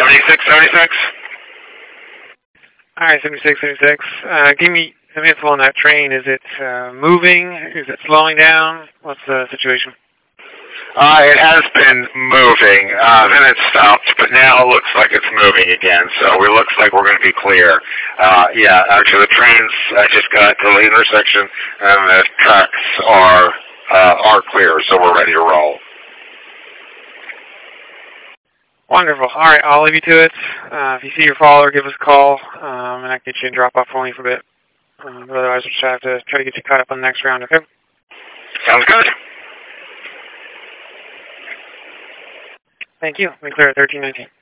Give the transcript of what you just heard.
7676. All right, 7676. Give me some info on that train. Is it moving? Is it slowing down? What's the situation? It has been moving, then it stopped, but now it looks like it's moving again, so it looks like we're going to be clear. Yeah, actually the trains just got to the intersection, and the tracks are clear, so we're ready to roll. Wonderful. All right, I'll leave you to it. If you see your follower, give us a call, and I can get you in drop-off only for a bit. But otherwise, we'll just have to try to get you caught up on the next round, okay? Sounds good. Thank you. We clear at 1319.